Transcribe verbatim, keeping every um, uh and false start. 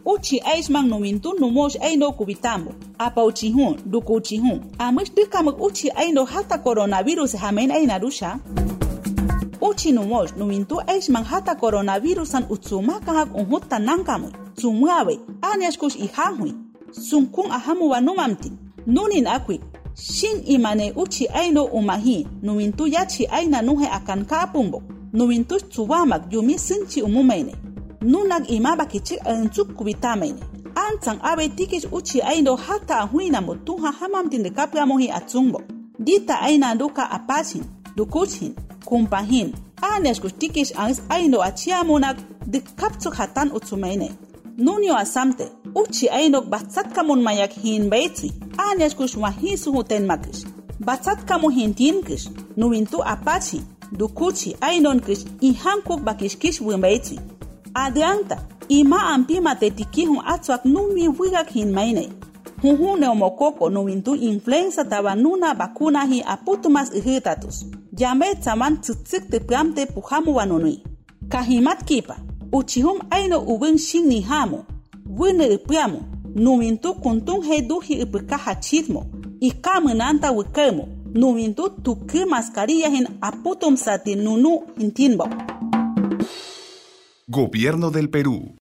uchi aisman numintu numosh aino kubitambo. Apa uchihun, duku uchihun. Amish dikamak uchi aino hata coronavirus hamen ainarusha. Uchi numosh numintu aisman hata coronavirusan utsumakahak unhutta nankamu. Tsumuawe, anyashkush ihanhui. Sunkun ahamu wanumamti. Nunin akwik. Shin imane uchi aino umahi. Numintu yachi aina nuhe akan kapumbo. Numintu tsuwamak yumi sinchi umumaine. Nunak imaba kichik anchuk kubitamene. Antang abe tikish uchi aino hata ahuina mutuha hamamtin de kapiamohi atsumbo. Dita aina duka apachin, dukuchin, kumpahin. Anyashkush tikish ans aino achiamunak de kapchuk hatan utsumene. Nunio asamte, uchi aino batsatkamun mayak hin beitsi. Anyashkush wahisuhu tenmakish. Batsatkamu hintinkish. Numintu apachi, dukuchi ainonkish ihankuk bakishkish wimbeitsi. Adianta, ima ampima tetikihun atsuak numi wigak hinmaine. Huhu neumokoko numintu influenza tabanuna bakuna hi aputumas ihitatus. Jambe tsaman tsutsik te pramte puhamu wanunui. Kahimat kipa, uchihum aino uwin shin ni hamu. Wine ipiamu, numintu kuntun heduhi ipikaha chitmo. Ikamunanta wikemo, numintu tuki mascarilla hin aputum sati nunu hintinbo. Gobierno del Perú.